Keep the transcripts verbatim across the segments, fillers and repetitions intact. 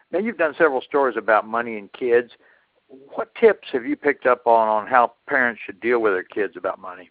Now, you've done several stories about money and kids. What tips have you picked up on on how parents should deal with their kids about money?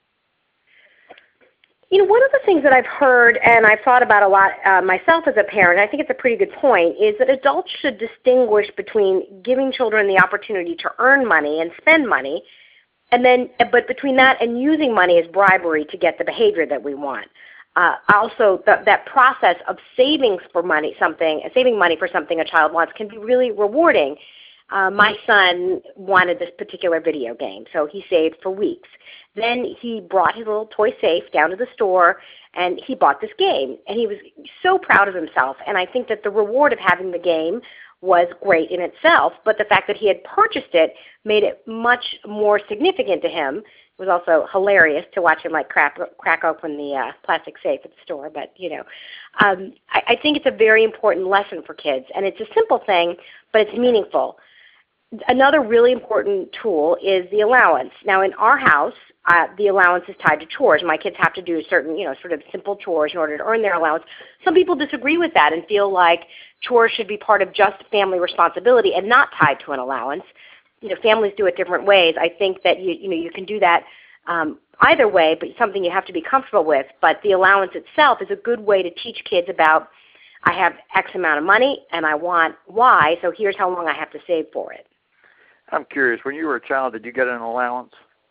You know, one of the things that I've heard and I've thought about a lot uh, myself as a parent, I think it's a pretty good point, is that adults should distinguish between giving children the opportunity to earn money and spend money, and then, but between that and using money as bribery to get the behavior that we want. Uh, also, th- that process of saving for money, something, saving money for something a child wants can be really rewarding. Uh, my son wanted this particular video game, so he saved for weeks. Then he brought his little toy safe down to the store, and he bought this game. And he was so proud of himself. And I think that the reward of having the game was great in itself, but the fact that he had purchased it made it much more significant to him. It was also hilarious to watch him like crack, crack open the uh, plastic safe at the store. But, you know, um, I, I think it's a very important lesson for kids. And it's a simple thing, but it's meaningful. Another really important tool is the allowance. Now, in our house, uh, the allowance is tied to chores. My kids have to do certain, you know, sort of simple chores in order to earn their allowance. Some people disagree with that and feel like chores should be part of just family responsibility and not tied to an allowance. You know, families do it different ways. I think that you, you know, you can do that um, either way, but something you have to be comfortable with. But the allowance itself is a good way to teach kids about, I have X amount of money and I want Y, so here's how long I have to save for it. I'm curious, when you were a child, did you get an allowance?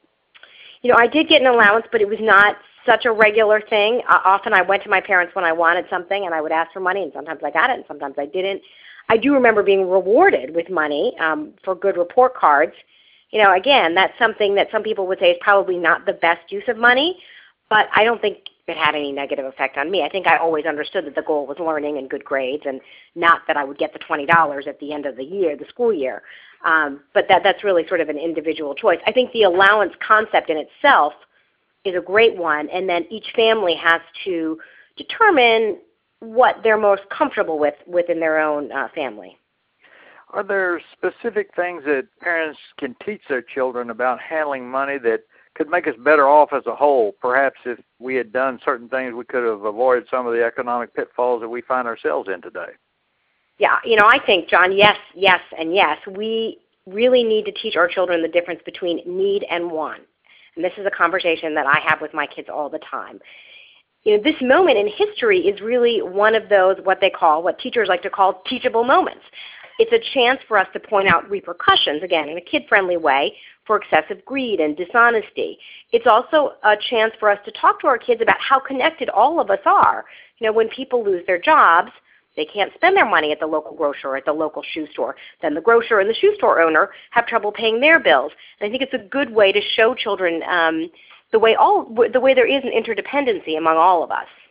You know, I did get an allowance, but it was not such a regular thing. Uh, often I went to my parents when I wanted something, and I would ask for money, and sometimes I got it, and sometimes I didn't. I do remember being rewarded with money um, for good report cards. You know, again, that's something that some people would say is probably not the best use of money, but I don't think it had any negative effect on me. I think I always understood that the goal was learning and good grades, and not that I would get the twenty dollars at the end of the year, the school year. Um, but that, that's really sort of an individual choice. I think the allowance concept in itself is a great one, and then each family has to determine what they're most comfortable with within their own uh, family. Are there specific things that parents can teach their children about handling money that could make us better off as a whole? Perhaps if we had done certain things, we could have avoided some of the economic pitfalls that we find ourselves in today. Yeah, you know, I think, John, yes, yes, and yes. We really need to teach our children the difference between need and want. And this is a conversation that I have with my kids all the time. You know, this moment in history is really one of those, what they call, what teachers like to call teachable moments. It's a chance for us to point out repercussions, again, in a kid-friendly way, for excessive greed and dishonesty. It's also a chance for us to talk to our kids about how connected all of us are. You know, when people lose their jobs, they can't spend their money at the local grocer or at the local shoe store. Then the grocer and the shoe store owner have trouble paying their bills. And I think it's a good way to show children um, the way all the way there is an interdependency among all of us.